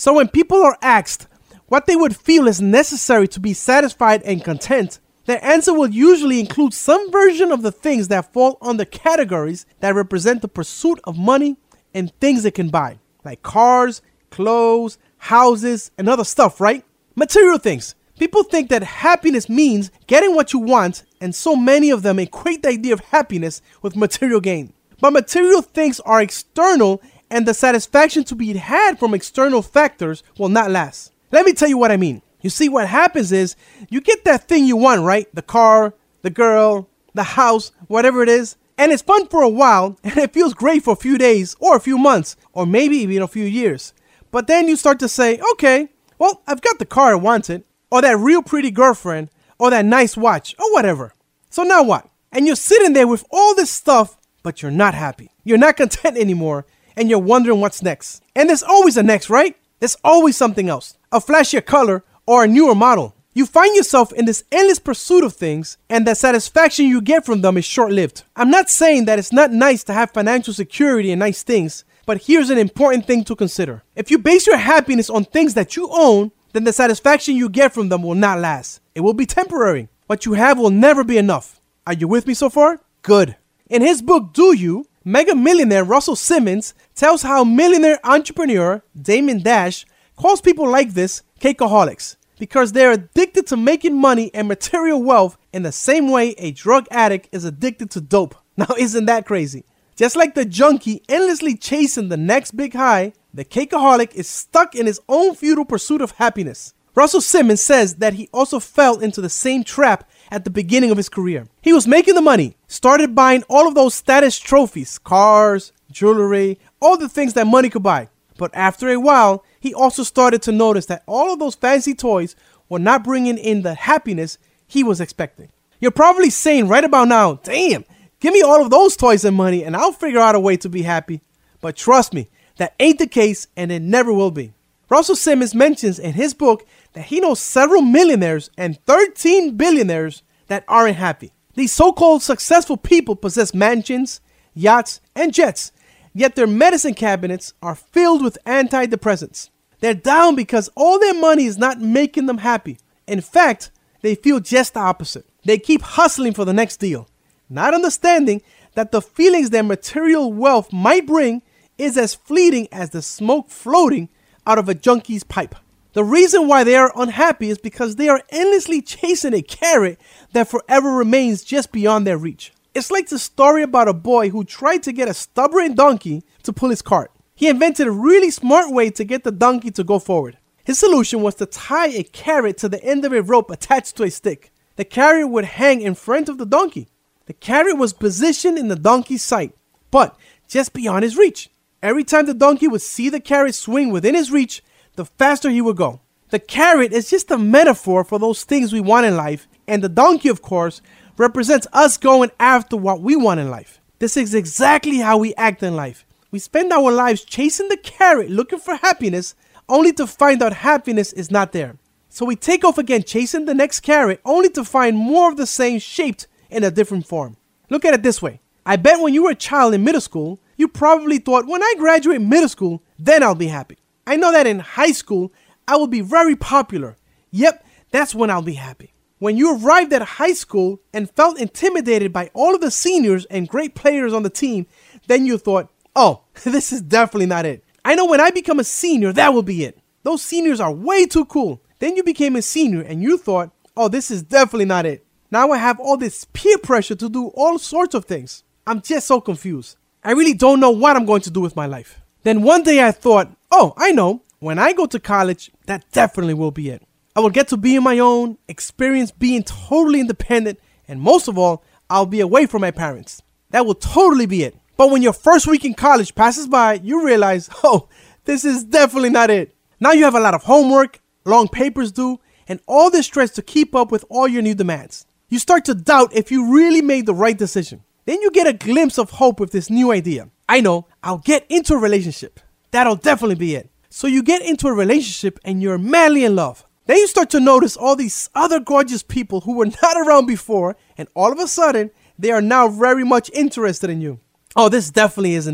So when people are asked what they would feel is necessary to be satisfied and content, their answer will usually include some version of the things that fall under categories that represent the pursuit of money and things it can buy, like cars, clothes, houses, and other stuff, right? Material things. People think that happiness means getting what you want, and so many of them equate the idea of happiness with material gain. But material things are external, and the satisfaction to be had from external factors will not last. Let me tell you what I mean. You see, what happens is you get that thing you want, right? The car, the girl, the house, whatever it is. And it's fun for a while, and it feels great for a few days or a few months, or maybe even a few years. But then you start to say, okay, well, I've got the car I wanted, or that real pretty girlfriend, or that nice watch, or whatever. So now what? And you're sitting there with all this stuff, but you're not happy. You're not content anymore, and you're wondering what's next. And there's always a next, right? There's always something else, a flashier color, or a newer model. You find yourself in this endless pursuit of things, and the satisfaction you get from them is short-lived. I'm not saying that it's not nice to have financial security and nice things, but here's an important thing to consider. If you base your happiness on things that you own, then the satisfaction you get from them will not last. It will be temporary. What you have will never be enough. Are you with me so far? Good. In his book, Do You?, mega millionaire Russell Simmons tells how millionaire entrepreneur Damon Dash calls people like this cakeaholics, because they're addicted to making money and material wealth in the same way a drug addict is addicted to dope. Now, isn't that crazy? Just like the junkie endlessly chasing the next big high, the cakeaholic is stuck in his own futile pursuit of happiness. Russell Simmons says that he also fell into the same trap at the beginning of his career. He was making the money, started buying all of those status trophies, cars, jewelry, all the things that money could buy. But after a while, he also started to notice that all of those fancy toys were not bringing in the happiness he was expecting. You're probably saying right about now, damn, give me all of those toys and money and I'll figure out a way to be happy. But trust me, that ain't the case, and it never will be. Russell Simmons mentions in his book that he knows several millionaires and 13 billionaires that aren't happy. These so-called successful people possess mansions, yachts, and jets, yet their medicine cabinets are filled with antidepressants. They're down because all their money is not making them happy. In fact, they feel just the opposite. They keep hustling for the next deal, not understanding that the feelings their material wealth might bring is as fleeting as the smoke floating out of a junkie's pipe. The reason why they are unhappy is because they are endlessly chasing a carrot that forever remains just beyond their reach. It's like the story about a boy who tried to get a stubborn donkey to pull his cart. He invented a really smart way to get the donkey to go forward. His solution was to tie a carrot to the end of a rope attached to a stick. The carrot would hang in front of the donkey. The carrot was positioned in the donkey's sight, but just beyond his reach. Every time the donkey would see the carrot swing within his reach, the faster he would go. The carrot is just a metaphor for those things we want in life, and the donkey, of course, represents us going after what we want in life. This is exactly how we act in life. We spend our lives chasing the carrot, looking for happiness, only to find out happiness is not there. So we take off again chasing the next carrot, only to find more of the same shaped in a different form. Look at it this way. I bet when you were a child in middle school, you probably thought, when I graduate middle school, then I'll be happy. I know that in high school, I will be very popular. Yep, that's when I'll be happy. When you arrived at high school and felt intimidated by all of the seniors and great players on the team, then you thought, oh, this is definitely not it. I know when I become a senior, that will be it. Those seniors are way too cool. Then you became a senior and you thought, oh, this is definitely not it. Now I have all this peer pressure to do all sorts of things. I'm just so confused. I really don't know what I'm going to do with my life. Then one day I thought, oh, I know. When I go to college, that definitely will be it. I will get to be on my own, experience being totally independent, and most of all, I'll be away from my parents. That will totally be it. But when your first week in college passes by, you realize, oh, this is definitely not it. Now you have a lot of homework, long papers due, and all this stress to keep up with all your new demands. You start to doubt if you really made the right decision. Then you get a glimpse of hope with this new idea. I know, I'll get into a relationship. That'll definitely be it. So you get into a relationship and you're madly in love. Then you start to notice all these other gorgeous people who were not around before, and all of a sudden, they are now very much interested in you. Oh, this definitely isn't it.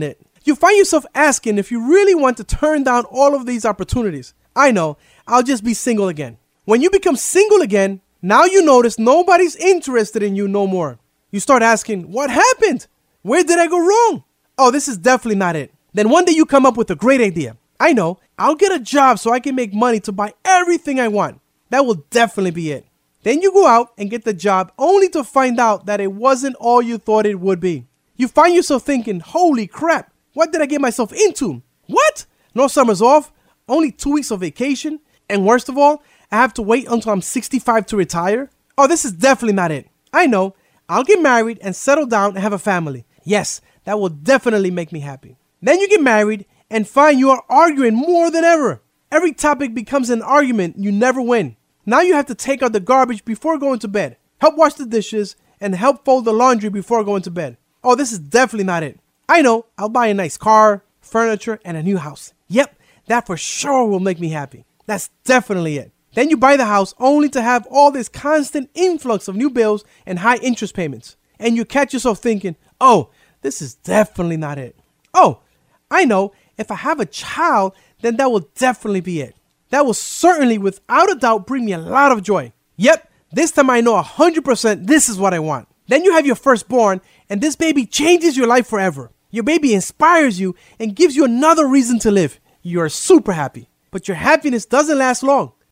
You find yourself asking if you really want to turn down all of these opportunities. I know, I'll just be single again. When you become single again, now you notice nobody's interested in you no more. You start asking, what happened? Where did I go wrong? Oh, this is definitely not it. Then one day you come up with a great idea. I know, I'll get a job so I can make money to buy everything I want. That will definitely be it. Then you go out and get the job only to find out that it wasn't all you thought it would be. You find yourself thinking, holy crap, what did I get myself into? What? No summers off, only 2 weeks of vacation, and worst of all, I have to wait until I'm 65 to retire? Oh, this is definitely not it. I know, I'll get married and settle down and have a family. Yes, that will definitely make me happy. Then you get married and find you are arguing more than ever. Every topic becomes an argument, you never win. Now you have to take out the garbage before going to bed, help wash the dishes, and help fold the laundry before going to bed. Oh, this is definitely not it. I know, I'll buy a nice car, furniture, and a new house. Yep, that for sure will make me happy. That's definitely it. Then you buy the house only to have all this constant influx of new bills and high interest payments. And you catch yourself thinking, oh, this is definitely not it. Oh, I know, if I have a child, then that will definitely be it. That will certainly, without a doubt, bring me a lot of joy. Yep, this time I know 100% this is what I want. Then you have your firstborn, and this baby changes your life forever. Your baby inspires you and gives you another reason to live. You are super happy. But your happiness doesn't last long.